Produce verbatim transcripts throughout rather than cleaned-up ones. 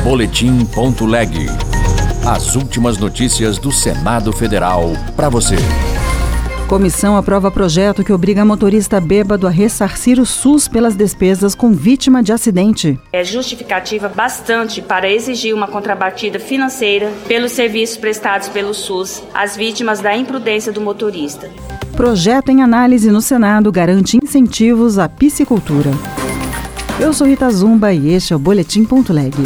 Boletim ponto leg. As últimas notícias do Senado Federal para você. Comissão aprova projeto que obriga motorista bêbado a ressarcir o SUS pelas despesas com vítima de acidente. É justificativa bastante para exigir uma contrapartida financeira pelos serviços prestados pelo SUS às vítimas da imprudência do motorista. Projeto em análise no Senado garante incentivos à piscicultura. Eu sou Rita Zumba e este é o Boletim ponto leg.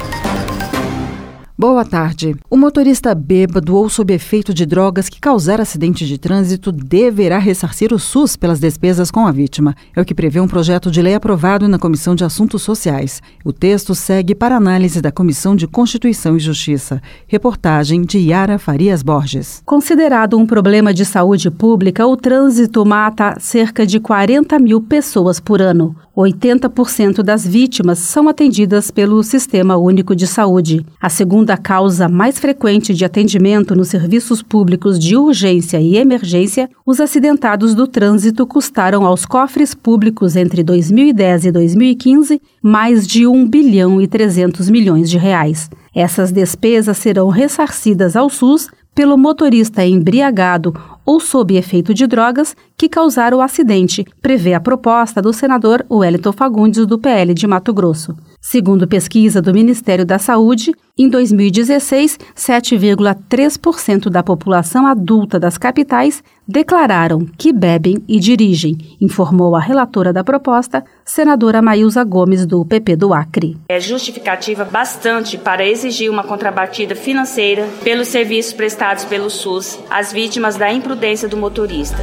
Boa tarde. O motorista bêbado ou sob efeito de drogas que causar acidente de trânsito deverá ressarcir o SUS pelas despesas com a vítima. É o que prevê um projeto de lei aprovado na Comissão de Assuntos Sociais. O texto segue para análise da Comissão de Constituição e Justiça. Reportagem de Yara Farias Borges. Considerado um problema de saúde pública, o trânsito mata cerca de quarenta mil pessoas por ano. oitenta por cento das vítimas são atendidas pelo Sistema Único de Saúde. A segunda causa mais frequente de atendimento nos serviços públicos de urgência e emergência, os acidentados do trânsito custaram aos cofres públicos entre dois mil e dez e dois mil e quinze mais de um bilhão e trezentos milhões de reais. Essas despesas serão ressarcidas ao SUS pelo motorista embriagado ou sob efeito de drogas que causaram o acidente, prevê a proposta do senador Wellington Fagundes, do P L de Mato Grosso. Segundo pesquisa do Ministério da Saúde, em dois mil e dezesseis, sete vírgula três por cento da população adulta das capitais declararam que bebem e dirigem, informou a relatora da proposta, senadora Maílza Gomes, do P P do Acre. É justificativa bastante para exigir uma contrapartida financeira pelos serviços prestados pelo SUS às vítimas da imprudência do motorista.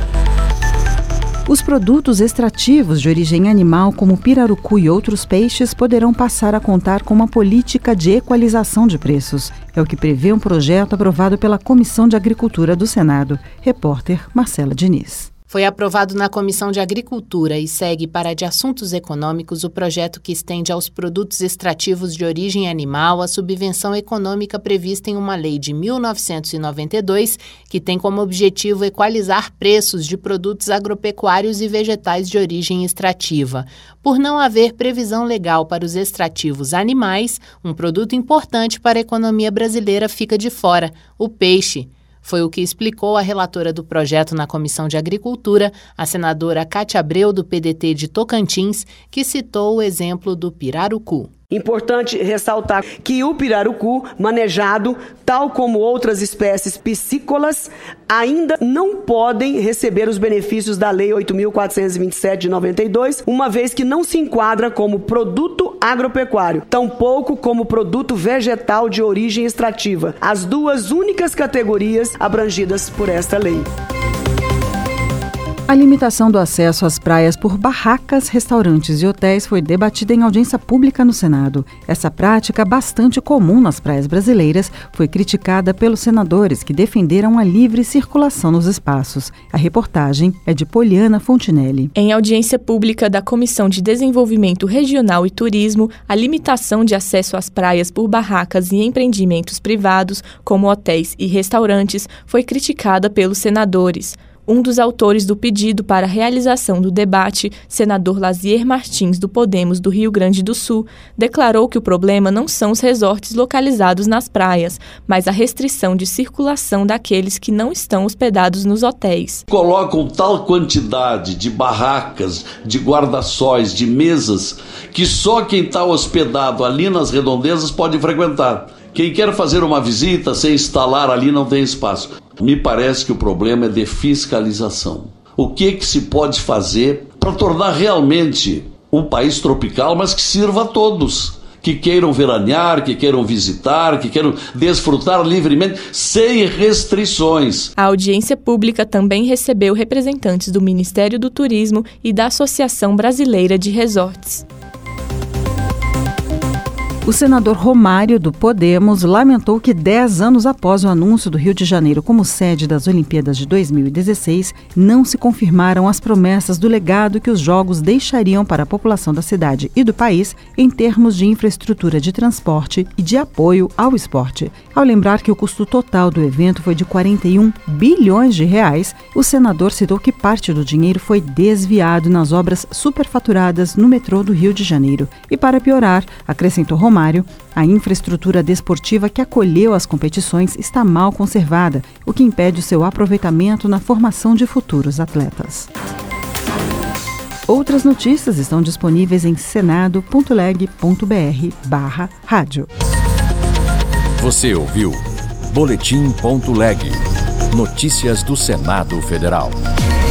Os produtos extrativos de origem animal, como pirarucu e outros peixes, poderão passar a contar com uma política de equalização de preços. É o que prevê um projeto aprovado pela Comissão de Agricultura do Senado. Repórter Marcela Diniz. Foi aprovado na Comissão de Agricultura e segue para a de Assuntos Econômicos o projeto que estende aos produtos extrativos de origem animal a subvenção econômica prevista em uma lei de mil novecentos e noventa e dois, que tem como objetivo equalizar preços de produtos agropecuários e vegetais de origem extrativa. Por não haver previsão legal para os extrativos animais, um produto importante para a economia brasileira fica de fora: o peixe. Foi o que explicou a relatora do projeto na Comissão de Agricultura, a senadora Cátia Abreu, do P D T de Tocantins, que citou o exemplo do pirarucu. Importante ressaltar que o pirarucu manejado, tal como outras espécies piscícolas, ainda não podem receber os benefícios da Lei oito mil quatrocentos e vinte e sete de noventa e dois, uma vez que não se enquadra como produto agropecuário, tampouco como produto vegetal de origem extrativa, as duas únicas categorias abrangidas por esta lei. A limitação do acesso às praias por barracas, restaurantes e hotéis foi debatida em audiência pública no Senado. Essa prática, bastante comum nas praias brasileiras, foi criticada pelos senadores que defenderam a livre circulação nos espaços. A reportagem é de Poliana Fontinelli. Em audiência pública da Comissão de Desenvolvimento Regional e Turismo, a limitação de acesso às praias por barracas e empreendimentos privados, como hotéis e restaurantes, foi criticada pelos senadores. Um dos autores do pedido para a realização do debate, senador Lazier Martins, do Podemos do Rio Grande do Sul, declarou que o problema não são os resorts localizados nas praias, mas a restrição de circulação daqueles que não estão hospedados nos hotéis. Colocam tal quantidade de barracas, de guarda-sóis, de mesas, que só quem está hospedado ali nas redondezas pode frequentar. Quem quer fazer uma visita sem instalar ali não tem espaço. Me parece que o problema é de fiscalização. O que, que se pode fazer para tornar realmente um país tropical, mas que sirva a todos, que queiram veranear, que queiram visitar, que queiram desfrutar livremente, sem restrições. A audiência pública também recebeu representantes do Ministério do Turismo e da Associação Brasileira de Resorts. O senador Romário, do Podemos, lamentou que dez anos após o anúncio do Rio de Janeiro como sede das Olimpíadas de dois mil e dezesseis, não se confirmaram as promessas do legado que os Jogos deixariam para a população da cidade e do país em termos de infraestrutura de transporte e de apoio ao esporte. Ao lembrar que o custo total do evento foi de quarenta e um bilhões de reais, o senador citou que parte do dinheiro foi desviado nas obras superfaturadas no metrô do Rio de Janeiro. E para piorar, acrescentou Romário, Romário, a infraestrutura desportiva que acolheu as competições está mal conservada, o que impede o seu aproveitamento na formação de futuros atletas. Outras notícias estão disponíveis em senado ponto leg ponto br barra rádio. Você ouviu Boletim ponto leg. Notícias do Senado Federal.